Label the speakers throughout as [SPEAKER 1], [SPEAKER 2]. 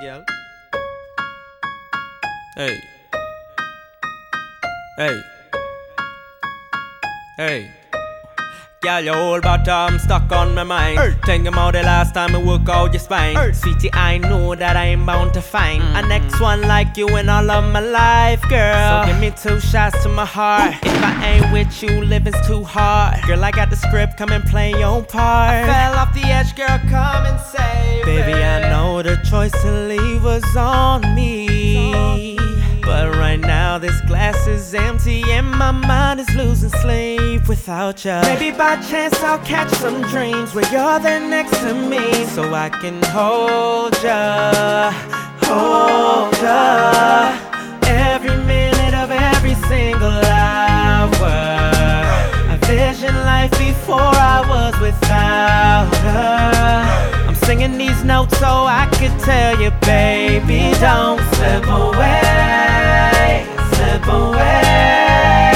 [SPEAKER 1] girl. Hey. Hey. Hey. Girl, your whole bottom stuck on my mind. Think about the last time I work out your spine. Sweetie, I know that I'm bound to find a next one like you in all of my life, girl. So give me 2 shots to my heart. If I ain't with you, living's too hard. Girl, I got the script, come and play your part. I fell off the edge, girl, come and save me. Baby, I know the choice to leave was on me. But right now this glass is empty and my mind is losing sleep without you. Maybe by chance I'll catch some dreams where you're there next to me, so I can hold ya, hold ya. Every minute of every single hour, I vision life before I was without her. I'm singing these notes so I could tell you, baby, don't slip away, slip away.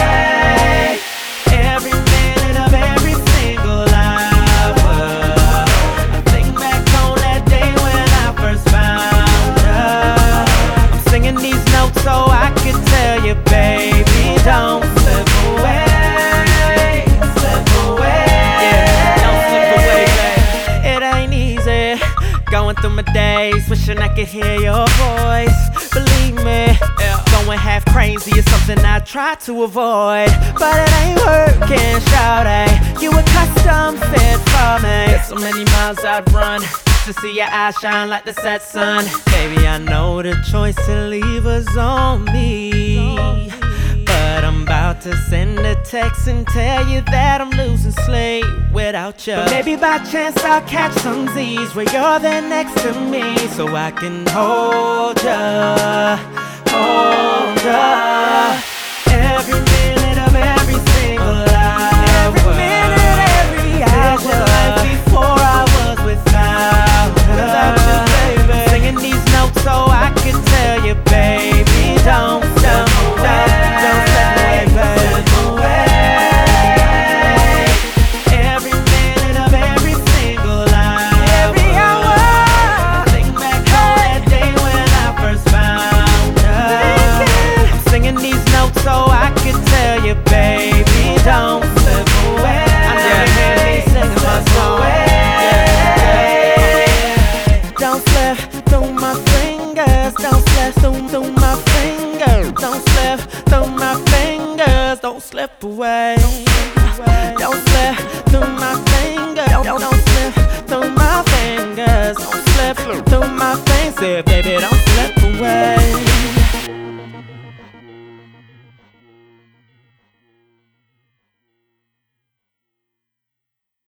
[SPEAKER 1] Every minute of every single hour, I think back on that day when I first found her. I'm singing these notes so I could tell you, baby, don't slip away, slip away. Yeah, don't slip away, baby. It ain't easy going through my days, wishing I could hear your voice. Believe me, going half crazy is something I try to avoid, but it ain't working, shawty. You a custom fit for me. There's so many miles I'd run to see your eyes shine like the set sun. Baby, I know the choice to leave was on me, but I'm about to send a text and tell you that I'm losing sleep without you. But maybe by chance I'll catch some Z's where you're there next to me, so I can hold ya, hold ya. Every minute of every single hour, every minute, every hour. Vision life before I was without you, baby. Singing these notes so I could tell you, baby, don't slip away, don't slip away. Every minute of every single hour, every hour. I think back on that day when I first found her. I'm singing these notes so I could tell you, baby, don't slip away. I never hear me singing my song. Don't slip through my fingers, don't slip through my fingers, don't slip through my fingers, don't slip away. Don't slip through my fingers, don't slip through my fingers, don't slip through my fingers, baby, don't slip away.